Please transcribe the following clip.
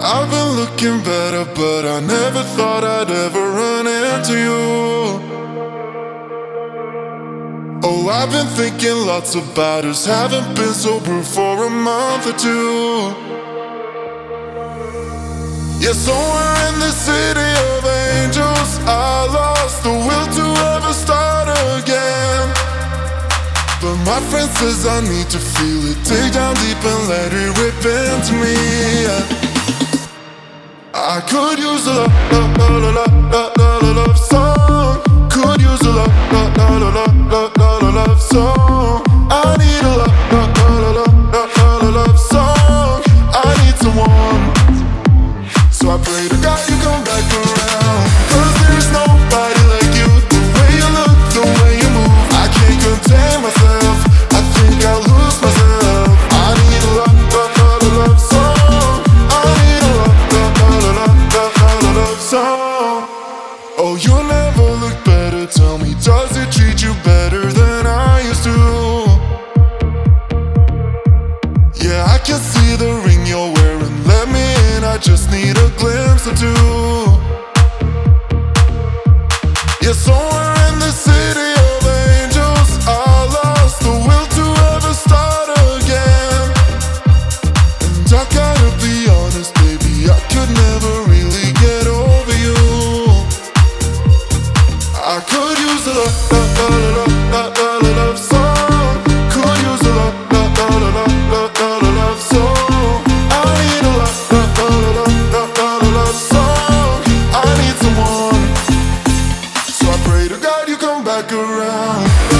I've been looking better, but I never thought I'd ever run into you. Oh, I've been thinking lots about us, haven't been sober for a month or two. Yeah, somewhere in the city of angels, I lost the will to ever start again. But my friend says I need to feel it, dig down deep and let it rip into me. I could use a love song. Could use a love song. I need a love song. I need someone. So I pray to God you come back around. 'Cause there's nobody like you. The way you look, the way you move, I can't contain myself. I think I'll lose myself. I need a love song. I need a love song. Oh, you never look better. Tell me, does it treat you better than I used to? Yeah, I can see the ring you're wearing. Let me in, I just need a glimpse or two. Yeah, somewhere in the city of angels, I lost the will to ever start again. And I gotta be honest, baby, I could never really get over you. I could use a love song. Could use a love song. I need a love song. I need someone. So I pray to God you come back around.